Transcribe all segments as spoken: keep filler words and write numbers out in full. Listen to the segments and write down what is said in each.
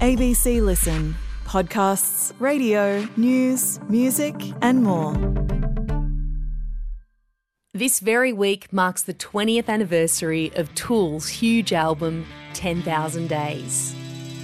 A B C Listen. Podcasts, radio, news, music and more. This very week marks the twentieth anniversary of Tool's huge album, ten thousand Days.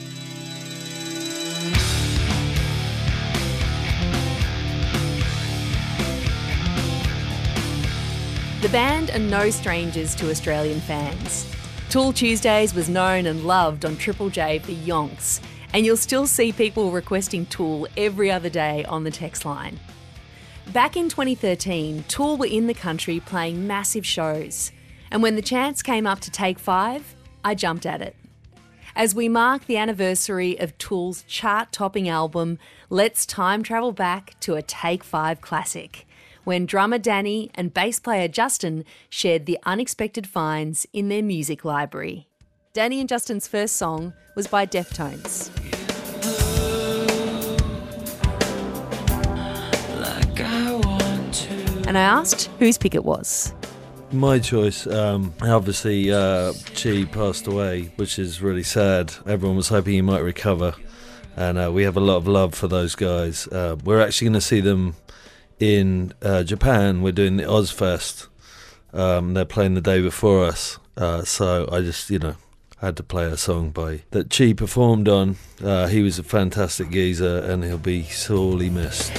The band are no strangers to Australian fans. Tool Tuesdays was known and loved on Triple J for yonks, and you'll still see people requesting Tool every other day on the text line. Back in twenty thirteen, Tool were in the country playing massive shows, and when the chance came up to Take Five, I jumped at it. As we mark the anniversary of Tool's chart-topping album, let's time travel back to a Take Five classic, when drummer Danny and bass player Justin shared the unexpected finds in their music library. Danny and Justin's first song was by Deftones. And I asked whose pick it was. My choice, um, obviously uh, Chi passed away, which is really sad. Everyone was hoping he might recover, and uh, we have a lot of love for those guys. Uh, we're actually going to see them in uh, Japan. We're doing the Ozfest. Um, they're playing the day before us, uh, so I just, you know, had to play a song by that Chi performed on. Uh, he was a fantastic geezer, and he'll be sorely missed.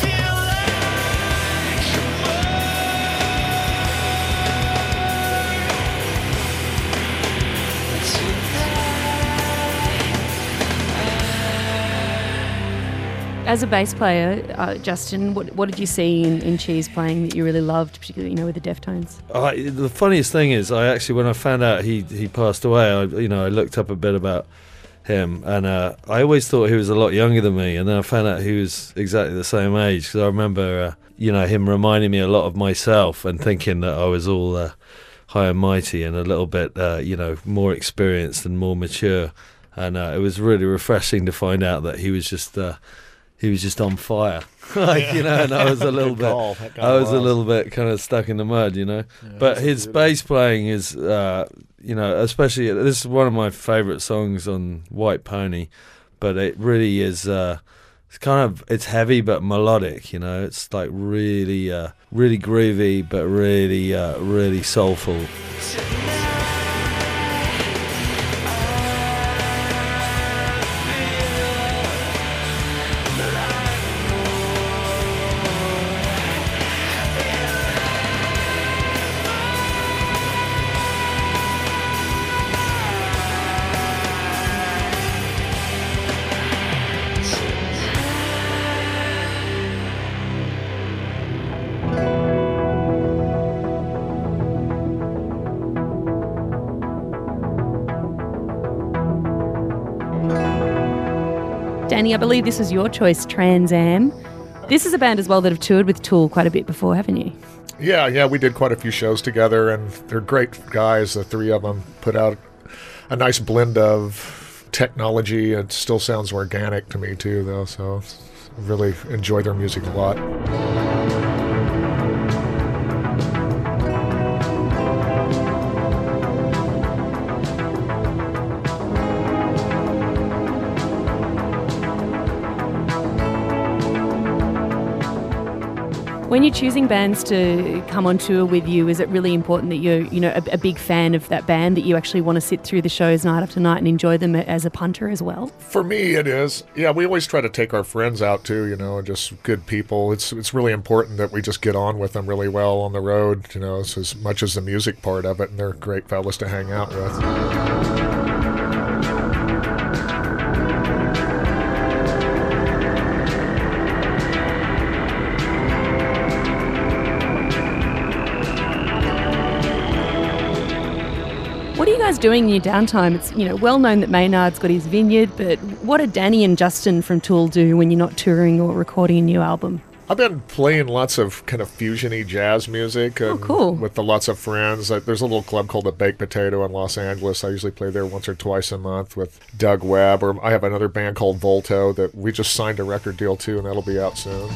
As a bass player, uh, Justin, what, what did you see in, in Chi's playing that you really loved, particularly, you know, with the Deftones? I, the funniest thing is, I actually, when I found out he, he passed away, I, you know, I looked up a bit about him, and uh, I always thought he was a lot younger than me, and then I found out he was exactly the same age, because I remember, uh, you know, him reminding me a lot of myself and thinking that I was all uh, high and mighty and a little bit, uh, you know, more experienced and more mature, and uh, it was really refreshing to find out that he was just... Uh, He was just on fire, like, yeah. You know, and I was a little bit, I was, was a little bit kind of stuck in the mud, you know. Yeah, but his bass playing is, uh, you know, especially, this is one of my favourite songs on White Pony, but it really is, uh, it's kind of, it's heavy but melodic, you know. It's like really, uh, really groovy, but really, uh, really soulful. Danny, I believe this was your choice, Trans Am. This is a band as well that have toured with Tool quite a bit before, haven't you? Yeah, yeah, we did quite a few shows together, and they're great guys. The three of them put out a nice blend of technology. It still sounds organic to me too, though, so I really enjoy their music a lot. When you're choosing bands to come on tour with you, is it really important that you're, you know, a, a big fan of that band, that you actually want to sit through the shows night after night and enjoy them as a punter as well? For me, it is. Yeah, we always try to take our friends out too, you know, just good people. It's it's really important that we just get on with them really well on the road, you know, it's as much as the music part of it, and they're great fellas to hang out with. What are you guys doing in your downtime? It's, you know, well known that Maynard's got his vineyard, but what do Danny and Justin from Tool do when you're not touring or recording a new album? I've been playing lots of kind of fusion-y jazz music. Oh, cool. With the lots of friends. There's a little club called the Baked Potato in Los Angeles. I usually play there once or twice a month with Doug Webb. Or I have another band called Volto that we just signed a record deal to, and that'll be out soon.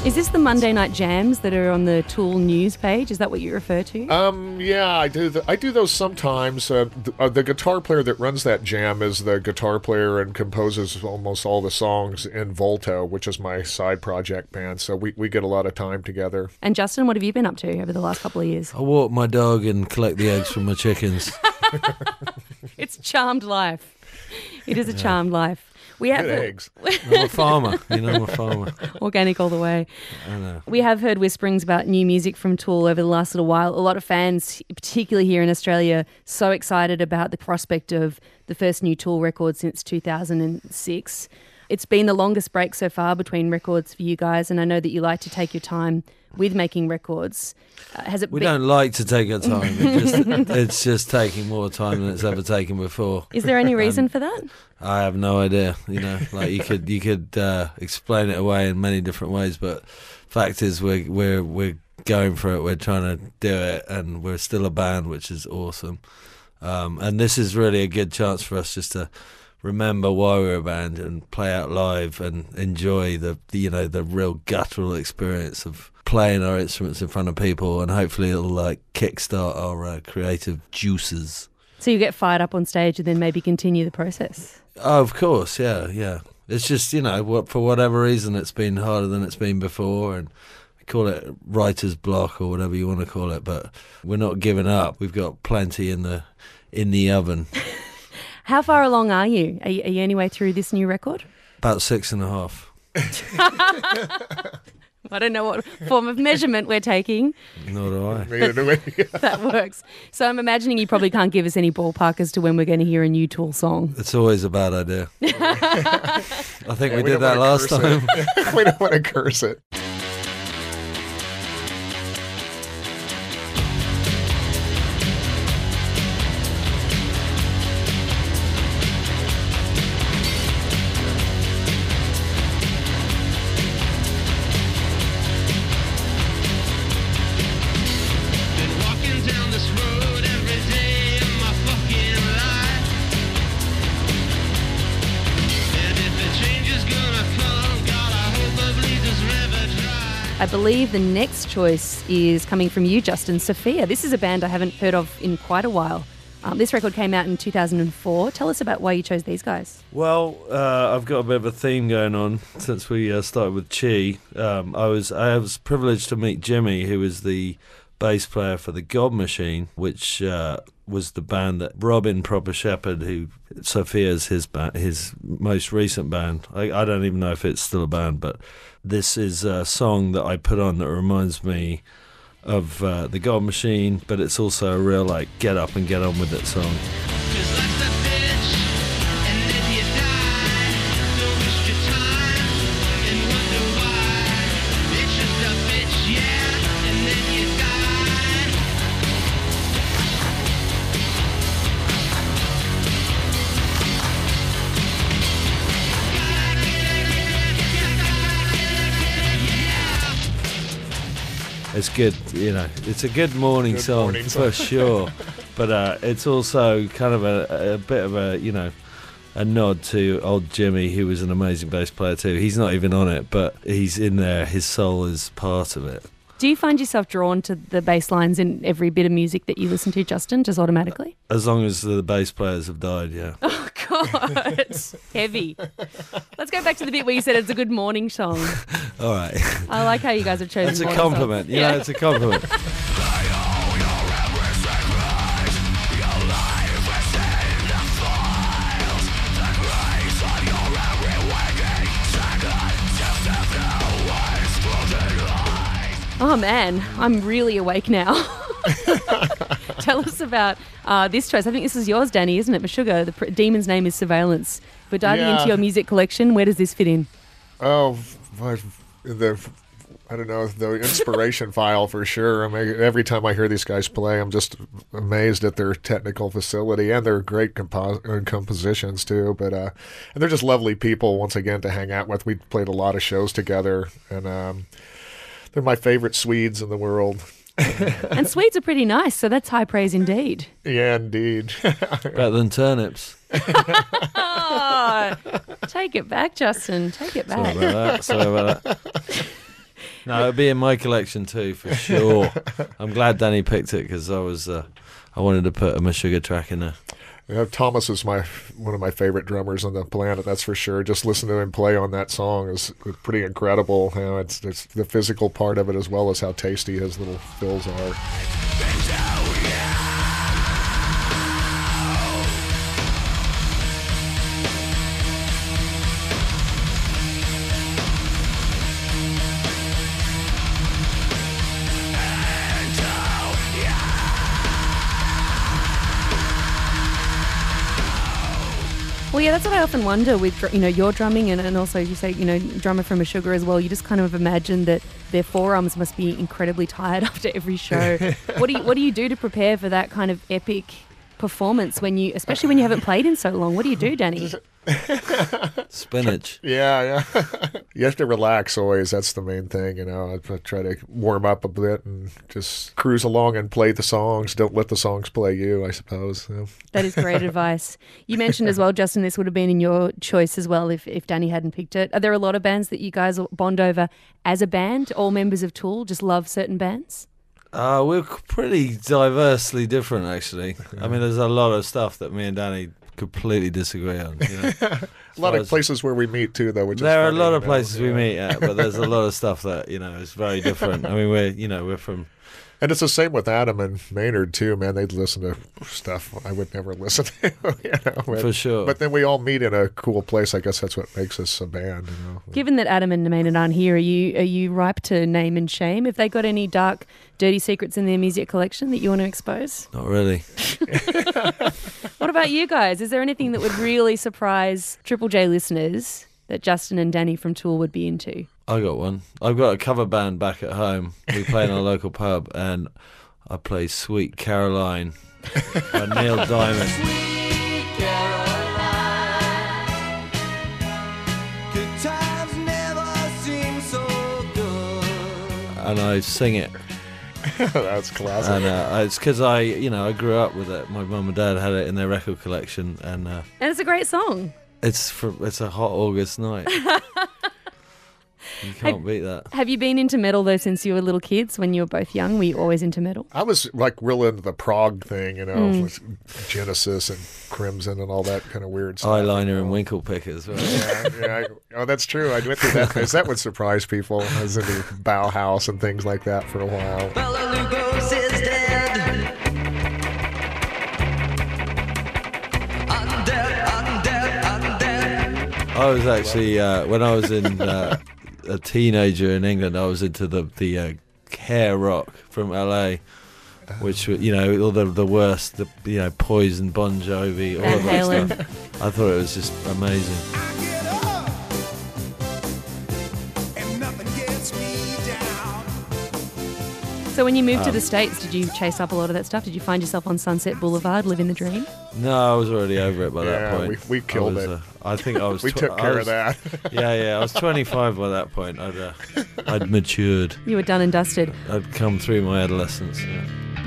Is this the Monday night jams that are on the Tool news page? Is that what you refer to? Um, yeah, I do. The, I do those sometimes. Uh, the, uh, the guitar player that runs that jam is the guitar player and composes almost all the songs in Volto, which is my side project band. So we, we get a lot of time together. And Justin, what have you been up to over the last couple of years? I walk my dog and collect the eggs from my chickens. It's a charmed life. It is a charmed life. We have Good eggs. I'm a farmer, you know, I'm a farmer. Organic all the way. I know. We have heard whisperings about new music from Tool over the last little while. A lot of fans, particularly here in Australia, so excited about the prospect of the first new Tool record since two thousand six. It's been the longest break so far between records for you guys, and I know that you like to take your time with making records. Uh, has it We been... don't like to take our time. It just, it's just taking more time than it's ever taken before. Is there any reason for that? I have no idea. You know, like you could you could uh, explain it away in many different ways, but fact is we're we're we're going for it. We're trying to do it, and we're still a band, which is awesome. Um, and this is really a good chance for us just to remember why we're a band and play out live and enjoy the, the you know the real guttural experience of playing our instruments in front of people, and hopefully it'll like kickstart our uh, creative juices. So you get fired up on stage and then maybe continue the process? Oh, of course, yeah, yeah. It's just, you know, what, for whatever reason it's been harder than it's been before, and we call it writer's block or whatever you want to call it, but we're not giving up. We've got plenty in the in the oven. How far along are you? Are you, are you any way through this new record? About six and a half. I don't know what form of measurement we're taking. Nor do I. Neither do we. That works. So I'm imagining you probably can't give us any ballpark as to when we're going to hear a new Tool song. It's always a bad idea. I think Yeah, we, we did don't that wanna last curse time. it. We don't want to curse it. Been walking down this road every day of my fucking life. And if a change is gonna come, God, I hope the bleeders never dry. I believe the next choice is coming from you, Justin. Sophia. This is a band I haven't heard of in quite a while. Um, this record came out in two thousand four. Tell us about why you chose these guys. Well, uh, I've got a bit of a theme going on since we uh, started with Chi. Um, I was I was privileged to meet Jimmy, who was the bass player for the God Machine, which uh, was the band that Robin Proper Shepherd, who Sophia's his band, his most recent band. I, I don't even know if it's still a band, but this is a song that I put on that reminds me of uh, the God Machine, but it's also a real like get up and get on with it song. Just like the bitch, and if you die, don't waste your time and wonder why. It's just a bitch, yeah, and then you die. It's good, you know. It's a good morning Good song morning for song. sure, but uh, it's also kind of a, a bit of a, you know, a nod to old Jimmy, who was an amazing bass player too. He's not even on it, but he's in there. His soul is part of it. Do you find yourself drawn to the bass lines in every bit of music that you listen to, Justin, just automatically? As long as the bass players have died, yeah. Oh, God. Heavy. Let's go back to the bit where you said it's a good morning song. All right, I like how you guys have chosen it's a morning songs. compliment. You Yeah. know, it's a compliment. Oh, man, I'm really awake now. Tell us about uh, this choice. I think this is yours, Danny, isn't it? Meshuggah, the pr- demon's name is Surveillance. We're diving Yeah. into your music collection. Where does this fit in? Oh, my, the I don't know, the inspiration file for sure. I mean, every time I hear these guys play, I'm just amazed at their technical facility and their great compo- uh, compositions too. But uh, and they're just lovely people once again to hang out with. We played a lot of shows together, and um, they're my favorite Swedes in the world. And Swedes are pretty nice, so that's high praise indeed. Yeah, indeed. Better than turnips. Oh, take it back, Justin. Take it Sorry back. about that. Sorry about that. No, it'll be in my collection too, for sure. I'm glad Danny picked it because I was, uh, I wanted to put a Meshuggah track in there. Yeah, Thomas is my one of my favorite drummers on the planet. That's for sure. Just listen to him play on that song is pretty incredible. You know, it's it's the physical part of it as well as how tasty his little fills are. Well, yeah, that's what I often wonder with, dr- you know, your drumming and, and also you say, you know, drummer from Meshuggah as well. You just kind of imagine that their forearms must be incredibly tired after every show. What do you What do you do to prepare for that kind of epic performance when you, especially when you haven't played in so long? What do you do, Danny? Spinach. Yeah, yeah. You have to relax always. That's the main thing, you know. I, I try to warm up a bit and just cruise along and play the songs. Don't let the songs play you, I suppose. Yeah. That is great advice. You mentioned as well, Justin, this would have been in your choice as well if, if Danny hadn't picked it. Are there a lot of bands that you guys bond over as a band? All members of Tool just love certain bands? Uh, we're pretty diversely different, actually. I mean, there's a lot of stuff that me and Danny completely disagree on. You know? A lot of places where we meet too, though. Which there is are funny, a lot you of know? places we Yeah. meet at, but there's a lot of stuff that, you know, is very different. I mean, we're, you know, we're from... And it's the same with Adam and Maynard too, man. They'd listen to stuff I would never listen to, you know. But, For sure. But then we all meet in a cool place. I guess that's what makes us a band, you know. Given that Adam and Maynard aren't here, are you are you ripe to name and shame? Have they got any dark, dirty secrets in their music collection that you want to expose? Not really. What about you guys? Is there anything that would really surprise Triple J listeners that Justin and Danny from Tool would be into? I got one. I've got a cover band back at home. We play in our local pub, and I play Sweet Caroline by Neil Diamond. And I sing it. That's classic. And uh, it's because I, you know, I grew up with it. My mum and dad had it in their record collection, and uh, And it's a great song. it's for, it's a hot August night. You can't beat that. Have you been into metal though since you were little kids? When you were both young, were you always into metal? I was like real into the prog thing, you know, Mm. with Genesis and Crimson and all that kind of weird stuff. Eyeliner you know. and winkle pickers. Right? Yeah, yeah. I, oh, that's true. I went through that phase. That would surprise people. I was into Bauhaus and things like that for a while. Bela Lugos is dead. Undead, undead, undead. I was actually uh, when I was in uh, a teenager in England, I was into the the uh, hair rock from L A, which were, you know, all the the worst, the you know, Poison, Bon Jovi, all Van of that Halen. stuff. I thought it was just amazing. So when you moved to Um, the States, did you chase up a lot of that stuff? Did you find yourself on Sunset Boulevard, living the dream? No, I was already over it by Yeah, that point. we- we I killed was, it. Uh, I think I was. We tw- took I care was- of that. Yeah, yeah. I was twenty-five by that point. I'd uh, I'd matured. You were done and dusted. I'd come through my adolescence. Yeah.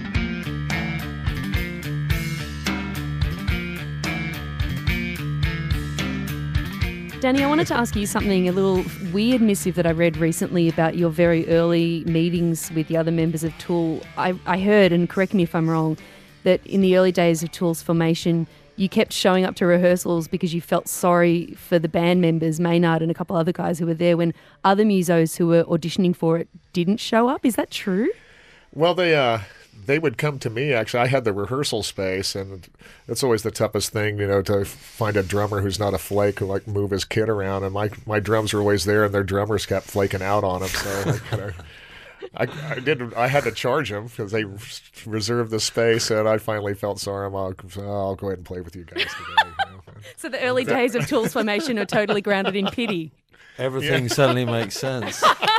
Danny, I wanted to ask you something, a little weird missive that I read recently about your very early meetings with the other members of Tool. I, I heard, and correct me if I'm wrong, that in the early days of Tool's formation, you kept showing up to rehearsals because you felt sorry for the band members, Maynard and a couple other guys who were there, when other musos who were auditioning for it didn't show up. Is that true? Well, they uh, they would come to me. Actually, I had the rehearsal space, and it's always the toughest thing, you know, to find a drummer who's not a flake who like move his kit around. And my my drums were always there, and their drummers kept flaking out on them. So I kind of. I, I did. I had to charge them because they reserved the space, and I finally felt sorry. I'm, I'll, I'll go ahead and play with you guys today. You know? So the early days of Tool's formation are totally grounded in pity. Everything suddenly makes sense.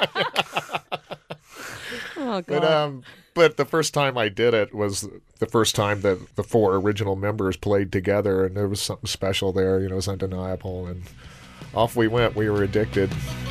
Oh, God. But um, but the first time I did it was the first time that the four original members played together, and there was something special there. You know, it was undeniable, and off we went. We were addicted.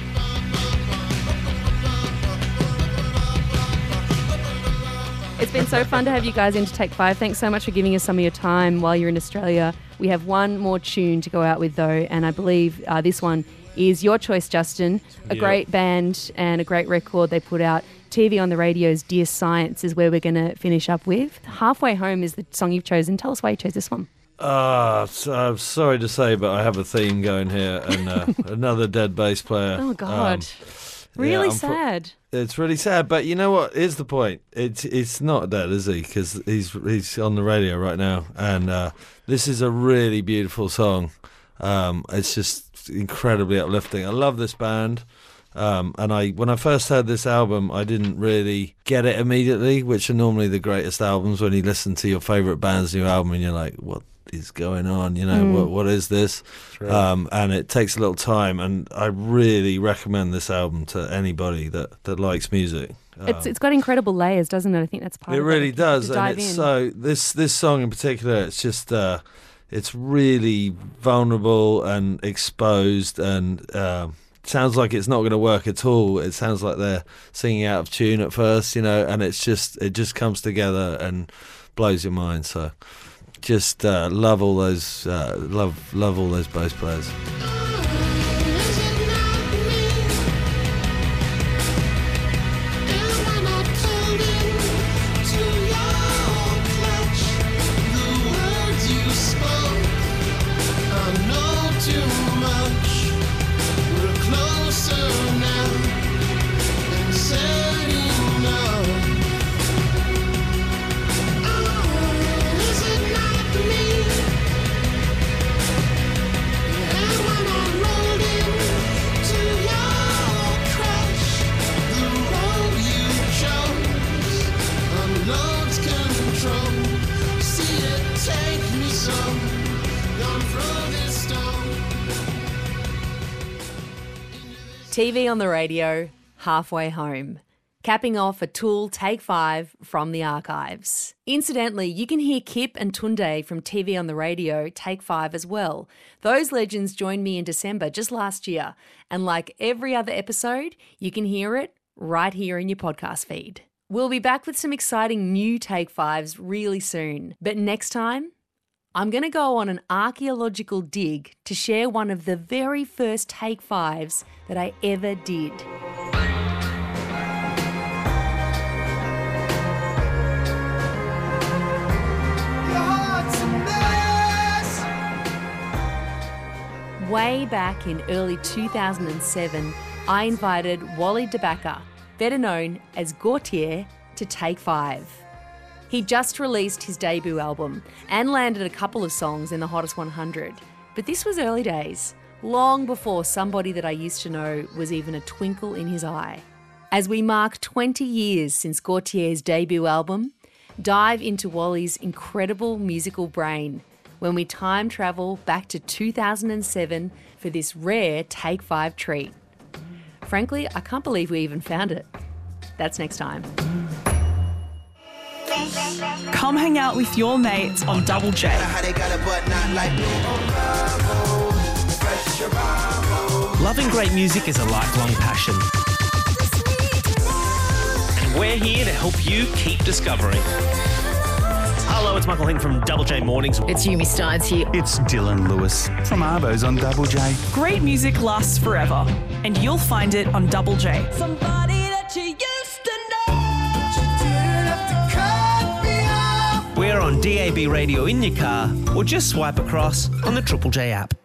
It's been so fun to have you guys into Take Five. Thanks so much for giving us some of your time while you're in Australia. We have one more tune to go out with, though, and I believe uh, this one is your choice, Justin. A Yeah. great band and a great record they put out. T V on the Radio's Dear Science is where we're going to finish up with. Halfway Home is the song you've chosen. Tell us why you chose this one. Ah, so, I'm sorry to say, but I have a theme going here, and uh, another dead bass player. Oh, God. Um, really yeah, I'm pro- sad. It's really sad, but you know what? Here's the point. It's it's not dead, is he? Because he's he's on the radio right now, and uh, this is a really beautiful song. Um, it's just incredibly uplifting. I love this band. Um, and I, when I first heard this album, I didn't really get it immediately, which are normally the greatest albums when you listen to your favourite band's new album and you're like, what is going on? You know, Mm. what what is this? Right. Um, and it takes a little time, and I really recommend this album to anybody that, that likes music. Um, It's It's got incredible layers, doesn't it? I think that's part it of it. really To does, and dive it's in. so this this song in particular. It's just uh, it's really vulnerable and exposed, and um, sounds like it's not going to work at all. It sounds like they're singing out of tune at first, you know, and it's just it just comes together and blows your mind. So, just uh, love all those uh, love love all those bass players. T V on the Radio, Halfway Home. Capping off a Tool Take Five from the archives. Incidentally, you can hear Kip and Tunde from T V on the Radio Take Five as well. Those legends joined me in December just last year, and like every other episode, you can hear it right here in your podcast feed. We'll be back with some exciting new Take Fives really soon, but next time, I'm going to go on an archaeological dig to share one of the very first Take Fives that I ever did. Way back in early two thousand seven, I invited Wally DeBacker, better known as Gautier, to Take Five. He just released his debut album and landed a couple of songs in the Hottest one hundred. But this was early days, long before somebody that I used to know was even a twinkle in his eye. As we mark twenty years since Gautier's debut album, dive into Wally's incredible musical brain when we time travel back to two thousand seven for this rare Take Five treat. Frankly, I can't believe we even found it. That's next time. Come hang out with your mates on Double J. Loving great music is a lifelong passion. And we're here to help you keep discovering. Hello, it's Michael Hing from Double J Mornings. It's Yumi Steins here. It's Dylan Lewis from Arbo's on Double J. Great music lasts forever, and you'll find it on Double J. Somebody that you used to know. We're on D A B radio in your car, or just swipe across on the Triple J app.